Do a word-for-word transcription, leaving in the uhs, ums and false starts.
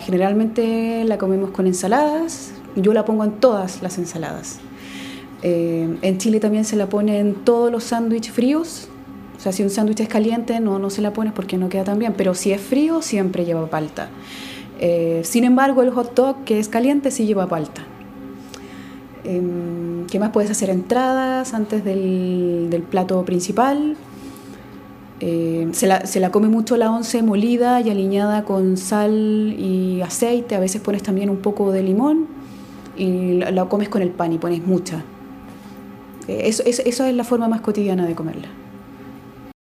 generalmente la comemos con ensaladas. Yo la pongo en todas las ensaladas. Eh, en Chile también se la pone en todos los sándwiches fríos. O sea, si un sándwich es caliente, no, no se la pones porque no queda tan bien. Pero si es frío, siempre lleva palta. Eh, sin embargo, el hot dog, que es caliente, sí lleva palta. Eh, ¿Qué más puedes hacer? Entradas antes del, del plato principal. Eh, se, la, se la come mucho la once molida y aliñada con sal y aceite. A veces pones también un poco de limón y la, la comes con el pan y pones mucha. Eh, eso, eso, eso es la forma más cotidiana de comerla.